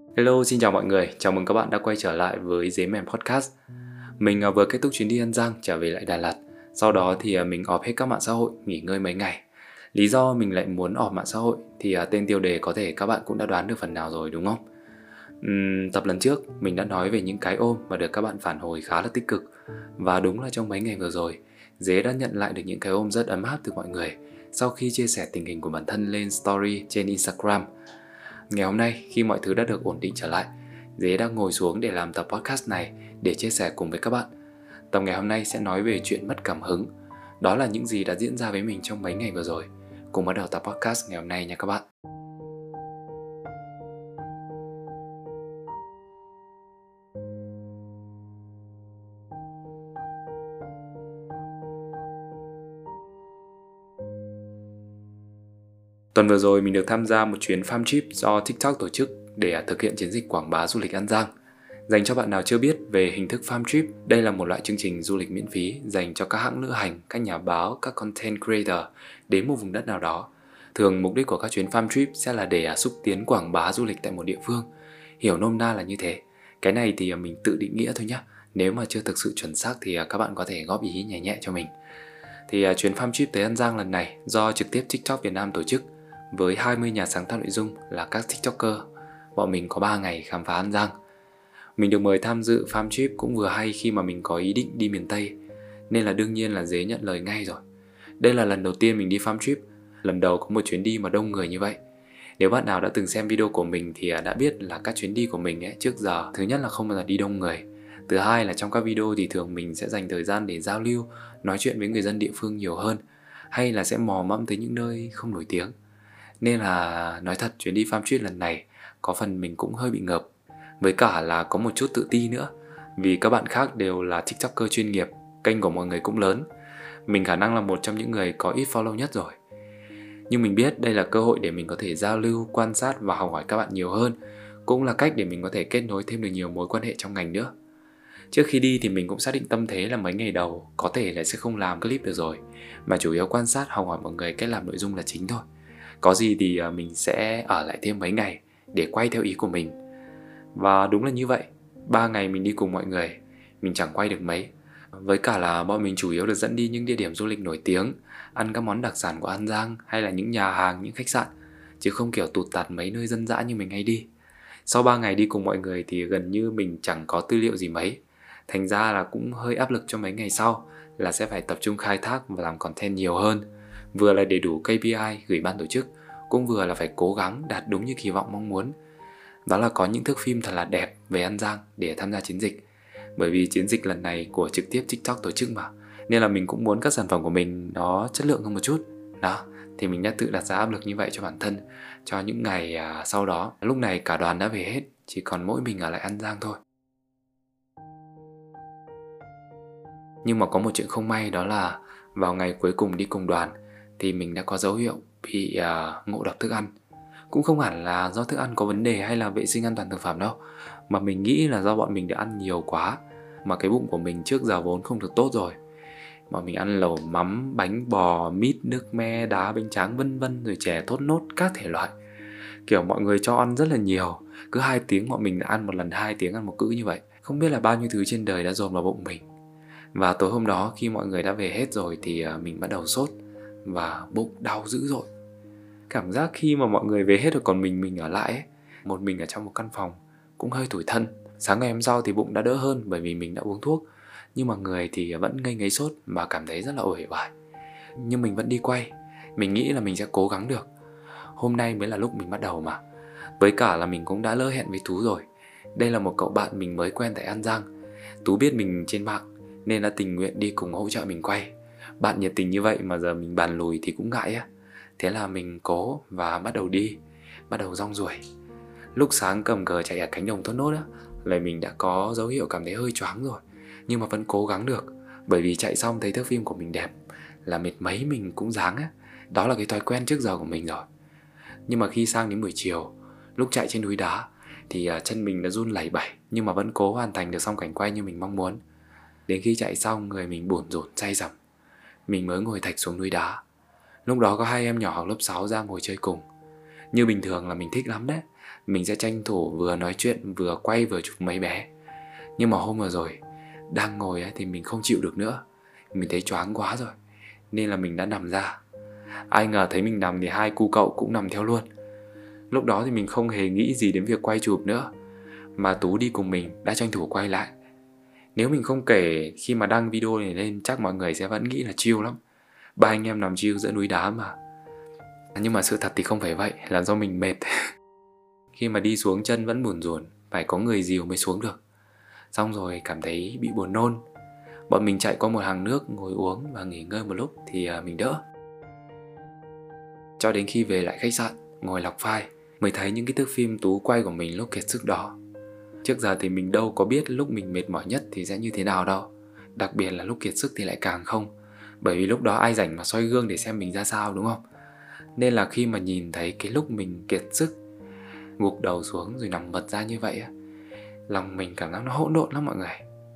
Hello, xin chào mọi người, chào mừng các bạn đã quay trở lại với Dế Mèm Podcast. Mình vừa kết thúc chuyến đi An Giang trở về lại Đà Lạt. Sau đó thì mình off hết các mạng xã hội, nghỉ ngơi mấy ngày. Lý do mình lại muốn off mạng xã hội thì tên tiêu đề có thể các bạn cũng đã đoán được phần nào rồi đúng không? Tập lần trước mình đã nói về những cái ôm và được các bạn phản hồi khá là tích cực. Và đúng là trong mấy ngày vừa rồi, Dế đã nhận lại được những cái ôm rất ấm áp từ mọi người sau khi chia sẻ tình hình của bản thân lên story trên Instagram. Ngày hôm nay khi mọi thứ đã được ổn định trở lại, Dế đang ngồi xuống để làm tập podcast này để chia sẻ cùng với các bạn. Tập ngày hôm nay sẽ nói về chuyện mất cảm hứng. Đó là những gì đã diễn ra với mình trong mấy ngày vừa rồi. Cùng bắt đầu tập podcast ngày hôm nay nha các bạn. Tuần vừa rồi mình được tham gia một chuyến farm trip do TikTok tổ chức để thực hiện chiến dịch quảng bá du lịch An Giang. Dành cho bạn nào chưa biết về hình thức farm trip, đây là một loại chương trình du lịch miễn phí dành cho các hãng lữ hành, các nhà báo, các content creator đến một vùng đất nào đó. Thường mục đích của các chuyến farm trip sẽ là để xúc tiến quảng bá du lịch tại một địa phương. Hiểu nôm na là như thế. Cái này thì mình tự định nghĩa thôi nhé. Nếu mà chưa thực sự chuẩn xác thì các bạn có thể góp ý nhẹ nhẹ cho mình. Thì chuyến farm trip tới An Giang lần này do trực tiếp TikTok Việt Nam tổ chức với 20 nhà sáng tạo nội dung là các TikToker. Bọn mình có 3 ngày khám phá An Giang. Mình được mời tham dự farm trip cũng vừa hay khi mà mình có ý định đi miền Tây, nên là đương nhiên là Dế nhận lời ngay rồi. Đây là lần đầu tiên mình đi farm trip, lần đầu có một chuyến đi mà đông người như vậy. Nếu bạn nào đã từng xem video của mình thì đã biết là các chuyến đi của mình trước giờ, thứ nhất là không bao giờ đi đông người. Thứ hai là trong các video thì thường mình sẽ dành thời gian để giao lưu, nói chuyện với người dân địa phương nhiều hơn, hay là sẽ mò mẫm tới những nơi không nổi tiếng. Nên là nói thật, chuyến đi farm trip lần này có phần mình cũng hơi bị ngợp. Với cả là có một chút tự ti nữa, vì các bạn khác đều là TikToker chuyên nghiệp, kênh của mọi người cũng lớn. Mình khả năng là một trong những người có ít follow nhất rồi. Nhưng mình biết đây là cơ hội để mình có thể giao lưu, quan sát và học hỏi các bạn nhiều hơn. Cũng là cách để mình có thể kết nối thêm được nhiều mối quan hệ trong ngành nữa. Trước khi đi thì mình cũng xác định tâm thế là mấy ngày đầu có thể là sẽ không làm clip được rồi, mà chủ yếu quan sát, học hỏi mọi người cách làm nội dung là chính thôi. Có gì thì mình sẽ ở lại thêm mấy ngày để quay theo ý của mình. Và đúng là như vậy, 3 ngày mình đi cùng mọi người, mình chẳng quay được mấy. Với cả là bọn mình chủ yếu được dẫn đi những địa điểm du lịch nổi tiếng, ăn các món đặc sản của An Giang hay là những nhà hàng, những khách sạn, chứ không kiểu tụt tạt mấy nơi dân dã như mình hay đi. Sau 3 ngày đi cùng mọi người thì gần như mình chẳng có tư liệu gì mấy. Thành ra là cũng hơi áp lực cho mấy ngày sau là sẽ phải tập trung khai thác và làm content nhiều hơn. Vừa là để đủ KPI gửi ban tổ chức, cũng vừa là phải cố gắng đạt đúng như kỳ vọng mong muốn. Đó là có những thước phim thật là đẹp về An Giang để tham gia chiến dịch. Bởi vì chiến dịch lần này của trực tiếp TikTok tổ chức mà, nên là mình cũng muốn các sản phẩm của mình nó chất lượng hơn một chút. Đó, thì mình đã tự đặt ra áp lực như vậy cho bản thân cho những ngày sau đó. Lúc này cả đoàn đã về hết, chỉ còn mỗi mình ở lại An Giang thôi. Nhưng mà có một chuyện không may, đó là vào ngày cuối cùng đi cùng đoàn thì mình đã có dấu hiệu bị ngộ độc thức ăn. Cũng không hẳn là do thức ăn có vấn đề hay là vệ sinh an toàn thực phẩm đâu, mà mình nghĩ là do bọn mình đã ăn nhiều quá, mà cái bụng của mình trước giờ vốn không được tốt rồi. Bọn mình ăn lẩu mắm, bánh bò, mít, nước me, đá, bánh tráng vân vân, rồi chè thốt nốt các thể loại. Kiểu mọi người cho ăn rất là nhiều, cứ 2 tiếng bọn mình đã ăn một lần, 2 tiếng ăn một cữ như vậy. Không biết là bao nhiêu thứ trên đời đã dồn vào bụng mình. Và tối hôm đó khi mọi người đã về hết rồi thì mình bắt đầu sốt và bụng đau dữ dội. Cảm giác khi mà mọi người về hết rồi còn mình ở lại ấy, một mình ở trong một căn phòng, cũng hơi tủi thân. Sáng ngày hôm sau thì bụng đã đỡ hơn bởi vì mình đã uống thuốc, nhưng mà người thì vẫn ngây ngấy sốt và cảm thấy rất là uể oải. Nhưng mình vẫn đi quay, mình nghĩ là mình sẽ cố gắng được. Hôm nay mới là lúc mình bắt đầu mà. Với cả là mình cũng đã lỡ hẹn với Tú rồi. Đây là một cậu bạn mình mới quen tại An Giang. Tú biết mình trên mạng nên đã tình nguyện đi cùng hỗ trợ mình quay. Bạn nhiệt tình như vậy mà giờ mình bàn lùi thì cũng ngại á. Thế là mình cố và bắt đầu đi, bắt đầu rong ruổi. Lúc sáng cầm cờ chạy ở cánh đồng thốt nốt á, là mình đã có dấu hiệu cảm thấy hơi choáng rồi, nhưng mà vẫn cố gắng được. Bởi vì chạy xong thấy thước phim của mình đẹp, là mệt mấy mình cũng dáng á. Đó là cái thói quen trước giờ của mình rồi. Nhưng mà khi sang đến buổi chiều, lúc chạy trên núi đá thì chân mình đã run lẩy bẩy, nhưng mà vẫn cố hoàn thành được xong cảnh quay như mình mong muốn. Đến khi chạy xong người mình bủn rủn say rầm, mình mới ngồi thạch xuống núi đá. Lúc đó có 2 em nhỏ học lớp 6 ra ngồi chơi cùng. Như bình thường là mình thích lắm đấy, mình sẽ tranh thủ vừa nói chuyện vừa quay vừa chụp mấy bé. Nhưng mà hôm vừa rồi đang ngồi ấy, thì mình không chịu được nữa. Mình thấy choáng quá rồi nên là mình đã nằm ra. Ai ngờ thấy mình nằm thì hai cu cậu cũng nằm theo luôn. Lúc đó thì mình không hề nghĩ gì đến việc quay chụp nữa, mà Tú đi cùng mình đã tranh thủ quay lại. Nếu mình không kể, khi mà đăng video này lên chắc mọi người sẽ vẫn nghĩ là chill lắm, ba anh em nằm chill giữa núi đá mà. Nhưng mà sự thật thì không phải vậy, là do mình mệt. Khi mà đi xuống chân vẫn bủn rủn, phải có người dìu mới xuống được. Xong rồi cảm thấy bị buồn nôn. Bọn mình chạy qua một hàng nước ngồi uống và nghỉ ngơi một lúc thì mình đỡ. Cho đến khi về lại khách sạn, ngồi lọc file mới thấy những cái thước phim Tú quay của mình lúc kiệt sức đó. Trước giờ thì mình đâu có biết lúc mình mệt mỏi nhất thì sẽ như thế nào đâu. Đặc biệt là lúc kiệt sức thì lại càng không. Bởi vì lúc đó ai rảnh mà soi gương để xem mình ra sao, đúng không? Nên là khi mà nhìn thấy cái lúc mình kiệt sức, gục đầu xuống rồi nằm vật ra như vậy á, lòng mình cảm giác nó hỗn độn lắm mọi người.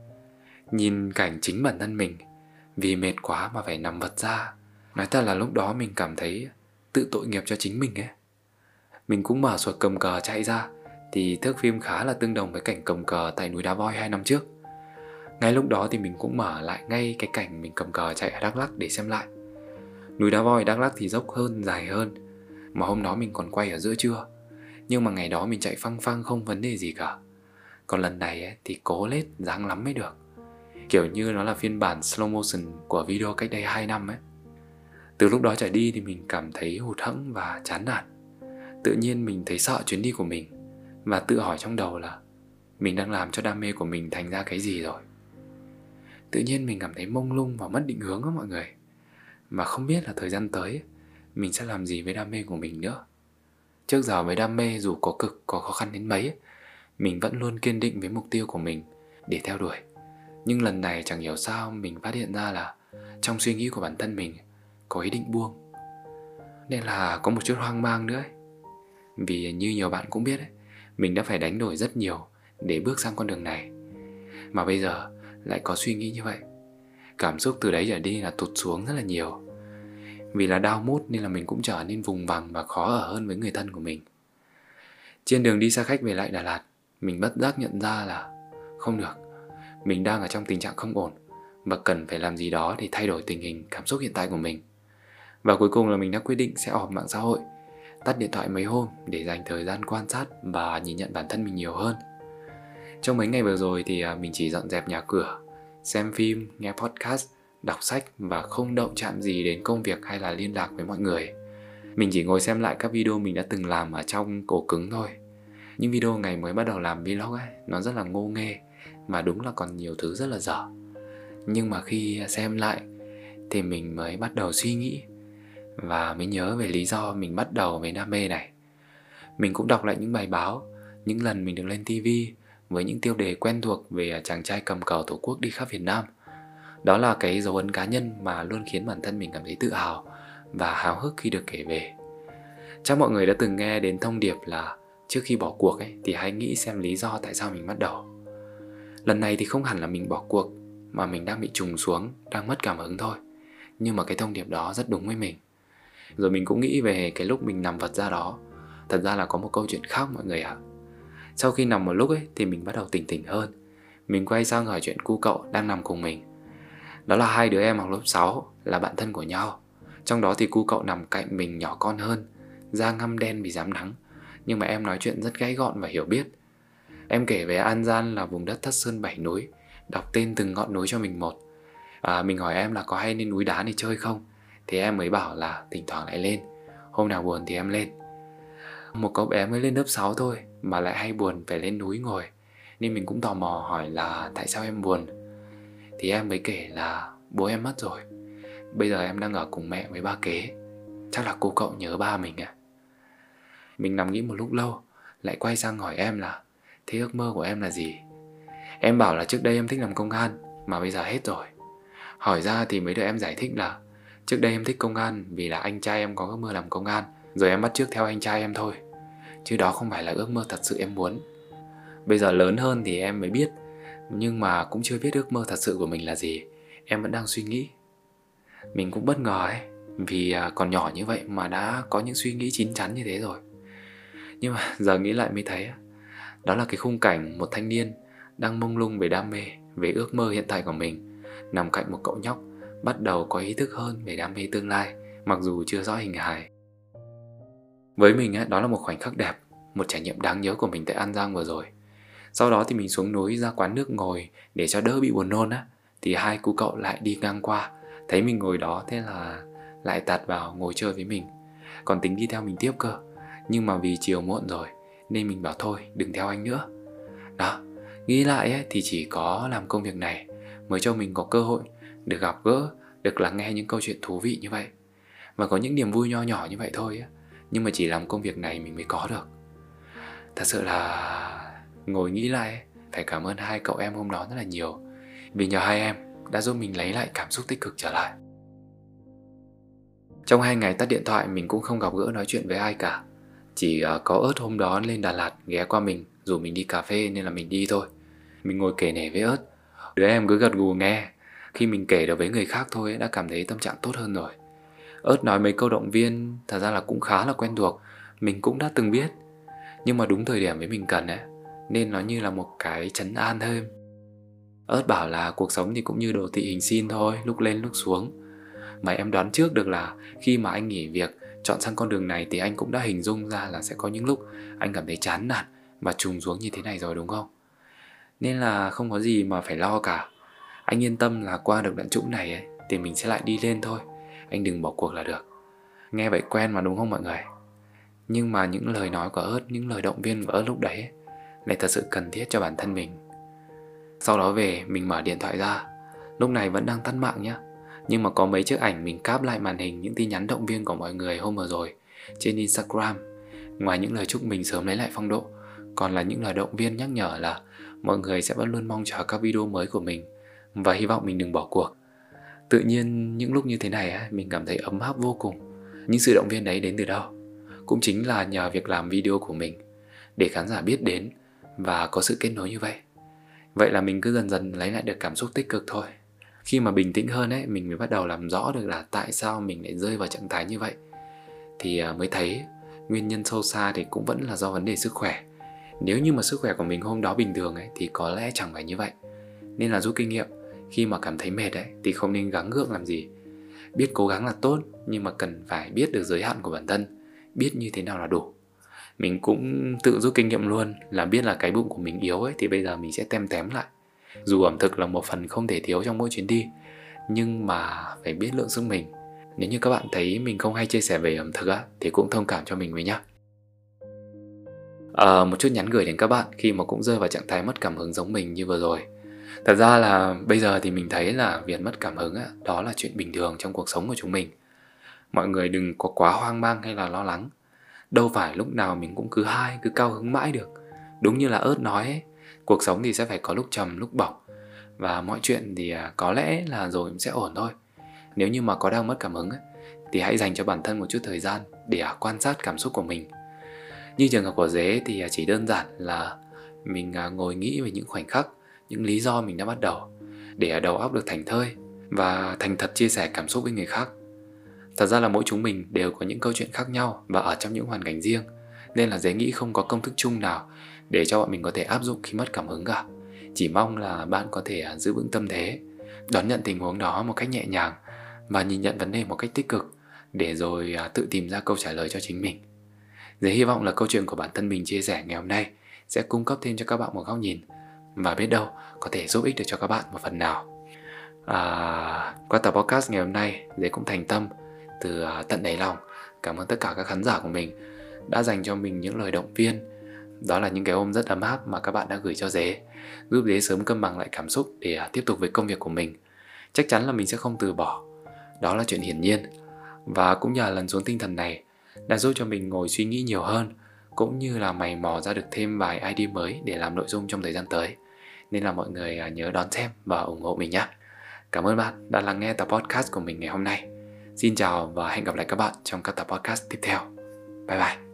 Nhìn cảnh chính bản thân mình vì mệt quá mà phải nằm vật ra, nói thật là lúc đó mình cảm thấy tự tội nghiệp cho chính mình ấy. Mình cũng mở sổ cầm cờ chạy ra thì thước phim khá là tương đồng với cảnh cầm cờ tại núi Đá Voi 2 năm trước. Ngay lúc đó thì mình cũng mở lại ngay cái cảnh mình cầm cờ chạy ở Đắk Lắk để xem lại. Núi Đá Voi Đắk Lắk thì dốc hơn, dài hơn, mà hôm đó mình còn quay ở giữa trưa. Nhưng mà ngày đó mình chạy phăng phăng không vấn đề gì cả. Còn lần này ấy, thì cố lết dáng lắm mới được. Kiểu như nó là phiên bản slow motion của video cách đây 2 năm ấy. Từ lúc đó trở đi thì mình cảm thấy hụt hẫng và chán nản. Tự nhiên mình thấy sợ chuyến đi của mình, và tự hỏi trong đầu là mình đang làm cho đam mê của mình thành ra cái gì rồi. Tự nhiên mình cảm thấy mông lung và mất định hướng á mọi người. Mà không biết là thời gian tới mình sẽ làm gì với đam mê của mình nữa. Trước giờ với đam mê dù có cực, có khó khăn đến mấy, mình vẫn luôn kiên định với mục tiêu của mình để theo đuổi. Nhưng lần này chẳng hiểu sao mình phát hiện ra là trong suy nghĩ của bản thân mình có ý định buông. Nên là có một chút hoang mang nữa ấy. Vì như nhiều bạn cũng biết ấy, mình đã phải đánh đổi rất nhiều để bước sang con đường này. Mà bây giờ lại có suy nghĩ như vậy. Cảm xúc từ đấy trở đi là tụt xuống rất là nhiều. Vì là down mood nên là mình cũng trở nên vùng vằng và khó ở hơn với người thân của mình. Trên đường đi xe khách về lại Đà Lạt, mình bất giác nhận ra là không được, mình đang ở trong tình trạng không ổn và cần phải làm gì đó để thay đổi tình hình cảm xúc hiện tại của mình. Và cuối cùng là mình đã quyết định sẽ off mạng xã hội, tắt điện thoại mấy hôm để dành thời gian quan sát và nhìn nhận bản thân mình nhiều hơn. Trong mấy ngày vừa rồi thì mình chỉ dọn dẹp nhà cửa, xem phim, nghe podcast, đọc sách và không động chạm gì đến công việc hay là liên lạc với mọi người. Mình chỉ ngồi xem lại các video mình đã từng làm ở trong ổ cứng thôi. Những video ngày mới bắt đầu làm vlog ấy, nó rất là ngô nghê, mà đúng là còn nhiều thứ rất là dở. Nhưng mà khi xem lại thì mình mới bắt đầu suy nghĩ và mới nhớ về lý do mình bắt đầu với đam mê này. Mình cũng đọc lại những bài báo, những lần mình được lên TV với những tiêu đề quen thuộc về chàng trai cầm cờ Tổ quốc đi khắp Việt Nam. Đó là cái dấu ấn cá nhân mà luôn khiến bản thân mình cảm thấy tự hào và háo hức khi được kể về. Chắc mọi người đã từng nghe đến thông điệp là trước khi bỏ cuộc ấy, thì hãy nghĩ xem lý do tại sao mình bắt đầu. Lần này thì không hẳn là mình bỏ cuộc, mà mình đang bị trùng xuống, đang mất cảm hứng thôi. Nhưng mà cái thông điệp đó rất đúng với mình. Rồi mình cũng nghĩ về cái lúc mình nằm vật ra đó. Thật ra là có một câu chuyện khác mọi người ạ. Sau khi nằm một lúc ấy thì mình bắt đầu tỉnh tỉnh hơn. Mình quay sang hỏi chuyện cu cậu đang nằm cùng mình. Đó là hai đứa em học lớp 6, là bạn thân của nhau. Trong đó thì cu cậu nằm cạnh mình nhỏ con hơn, da ngăm đen vì dám nắng. Nhưng mà em nói chuyện rất gãy gọn và hiểu biết. Em kể về An Giang là vùng đất thất sơn 7 núi, đọc tên từng ngọn núi cho mình một. Mình hỏi em là có hay lên núi đá này chơi không, thì em mới bảo là thỉnh thoảng lại lên, hôm nào buồn thì em lên. Một cậu bé mới lên lớp 6 thôi mà lại hay buồn phải lên núi ngồi, nên mình cũng tò mò hỏi là tại sao em buồn. Thì em mới kể là bố em mất rồi, bây giờ em đang ở cùng mẹ với ba kế. Chắc là cô cậu nhớ ba mình à. Mình nằm nghĩ một lúc lâu, lại quay sang hỏi em là thế ước mơ của em là gì. Em bảo là trước đây em thích làm công an, mà bây giờ hết rồi. Hỏi ra thì mới được em giải thích là trước đây em thích công an vì là anh trai em có ước mơ làm công an, rồi em bắt chước theo anh trai em thôi, chứ đó không phải là ước mơ thật sự em muốn. Bây giờ lớn hơn thì em mới biết, nhưng mà cũng chưa biết ước mơ thật sự của mình là gì. Em vẫn đang suy nghĩ. Mình cũng bất ngờ ấy, vì còn nhỏ như vậy mà đã có những suy nghĩ chín chắn như thế rồi. Nhưng mà giờ nghĩ lại mới thấy đó là cái khung cảnh một thanh niên đang mông lung về đam mê, về ước mơ hiện tại của mình, nằm cạnh một cậu nhóc bắt đầu có ý thức hơn về đam mê tương lai, mặc dù chưa rõ hình hài. Với mình đó là một khoảnh khắc đẹp, một trải nghiệm đáng nhớ của mình tại An Giang vừa rồi. Sau đó thì mình xuống núi ra quán nước ngồi để cho đỡ bị buồn nôn thì hai cô cậu lại đi ngang qua, thấy mình ngồi đó, thế là lại tạt vào ngồi chơi với mình. Còn tính đi theo mình tiếp cơ, nhưng mà vì chiều muộn rồi nên mình bảo thôi đừng theo anh nữa. Đó, nghĩ lại thì chỉ có làm công việc này mới cho mình có cơ hội được gặp gỡ, được lắng nghe những câu chuyện thú vị như vậy, và có những niềm vui nho nhỏ như vậy thôi nhưng mà chỉ làm công việc này mình mới có được. Thật sự là ngồi nghĩ lại phải cảm ơn hai cậu em hôm đó rất là nhiều, vì nhờ hai em đã giúp mình lấy lại cảm xúc tích cực trở lại. Trong 2 ngày tắt điện thoại mình cũng không gặp gỡ nói chuyện với ai cả. Chỉ có ớt hôm đó lên Đà Lạt ghé qua mình rủ mình đi cà phê nên là mình đi thôi. Mình ngồi kể nể với ớt, đứa em cứ gật gù nghe. Khi mình kể được với người khác thôi đã cảm thấy tâm trạng tốt hơn rồi. Ớt nói mấy câu động viên thật ra là cũng khá là quen thuộc, mình cũng đã từng biết, nhưng mà đúng thời điểm với mình cần nên nó như là một cái trấn an thêm. Ớt bảo là cuộc sống thì cũng như đồ thị hình sin thôi, lúc lên lúc xuống. Mà em đoán trước được là khi mà anh nghỉ việc, chọn sang con đường này thì anh cũng đã hình dung ra là sẽ có những lúc anh cảm thấy chán nản và trùng xuống như thế này rồi đúng không? Nên là không có gì mà phải lo cả. Anh yên tâm là qua được đoạn trũng này thì mình sẽ lại đi lên thôi. Anh đừng bỏ cuộc là được. Nghe vậy quen mà đúng không mọi người? Nhưng mà những lời nói của ớt, những lời động viên của ớt lúc đấy lại thật sự cần thiết cho bản thân mình. Sau đó về mình mở điện thoại ra, lúc này vẫn đang tắt mạng nhá, nhưng mà có mấy chiếc ảnh mình cáp lại màn hình những tin nhắn động viên của mọi người hôm vừa rồi trên Instagram. Ngoài những lời chúc mình sớm lấy lại phong độ, còn là những lời động viên nhắc nhở là mọi người sẽ vẫn luôn mong chờ các video mới của mình và hy vọng mình đừng bỏ cuộc. Tự nhiên những lúc như thế này mình cảm thấy ấm áp vô cùng. Những sự động viên đấy đến từ đâu? Cũng chính là nhờ việc làm video của mình để khán giả biết đến và có sự kết nối như vậy. Vậy là mình cứ dần dần lấy lại được cảm xúc tích cực thôi. Khi mà bình tĩnh hơn mình mới bắt đầu làm rõ được là tại sao mình lại rơi vào trạng thái như vậy. Thì mới thấy nguyên nhân sâu xa thì cũng vẫn là do vấn đề sức khỏe. Nếu như mà sức khỏe của mình hôm đó bình thường thì có lẽ chẳng phải như vậy. Nên là rút kinh nghiệm, khi mà cảm thấy mệt thì không nên gắng gượng làm gì. Biết cố gắng là tốt, nhưng mà cần phải biết được giới hạn của bản thân, biết như thế nào là đủ. Mình cũng tự rút kinh nghiệm luôn là biết là cái bụng của mình yếu thì bây giờ mình sẽ tem tém lại. Dù ẩm thực là một phần không thể thiếu trong mỗi chuyến đi, nhưng mà phải biết lượng sức mình. Nếu như các bạn thấy mình không hay chia sẻ về ẩm thực thì cũng thông cảm cho mình với nhá. Một chút nhắn gửi đến các bạn khi mà cũng rơi vào trạng thái mất cảm hứng giống mình như vừa rồi. Thật ra là bây giờ thì mình thấy là việc mất cảm hứng đó là chuyện bình thường trong cuộc sống của chúng mình. Mọi người đừng có quá hoang mang hay là lo lắng. Đâu phải lúc nào mình cũng cứ cao hứng mãi được. Đúng như là ớt nói cuộc sống thì sẽ phải có lúc trầm lúc bổng. Và mọi chuyện thì có lẽ là rồi cũng sẽ ổn thôi. Nếu như mà có đang mất cảm hứng thì hãy dành cho bản thân một chút thời gian để quan sát cảm xúc của mình. Như trường hợp của Dế thì chỉ đơn giản là mình ngồi nghĩ về những khoảnh khắc, những lý do mình đã bắt đầu, để đầu óc được thảnh thơi và thành thật chia sẻ cảm xúc với người khác. Thật ra là mỗi chúng mình đều có những câu chuyện khác nhau và ở trong những hoàn cảnh riêng, nên là Dế nghĩ không có công thức chung nào để cho bọn mình có thể áp dụng khi mất cảm hứng cả. Chỉ mong là bạn có thể giữ vững tâm thế, đón nhận tình huống đó một cách nhẹ nhàng và nhìn nhận vấn đề một cách tích cực, để rồi tự tìm ra câu trả lời cho chính mình. Dế hy vọng là câu chuyện của bản thân mình chia sẻ ngày hôm nay sẽ cung cấp thêm cho các bạn một góc nhìn, và biết đâu có thể giúp ích được cho các bạn một phần nào. Qua tập podcast ngày hôm nay, Dế cũng thành tâm từ tận đáy lòng cảm ơn tất cả các khán giả của mình đã dành cho mình những lời động viên. Đó là những cái ôm rất ấm áp mà các bạn đã gửi cho Dế, giúp Dế sớm cân bằng lại cảm xúc để tiếp tục với công việc của mình. Chắc chắn là mình sẽ không từ bỏ, đó là chuyện hiển nhiên. Và cũng nhờ lần xuống tinh thần này đã giúp cho mình ngồi suy nghĩ nhiều hơn, cũng như là mày mò ra được thêm vài idea mới để làm nội dung trong thời gian tới. Nên là mọi người nhớ đón xem và ủng hộ mình nhé. Cảm ơn bạn đã lắng nghe tập podcast của mình ngày hôm nay. Xin chào và hẹn gặp lại các bạn trong các tập podcast tiếp theo. Bye bye.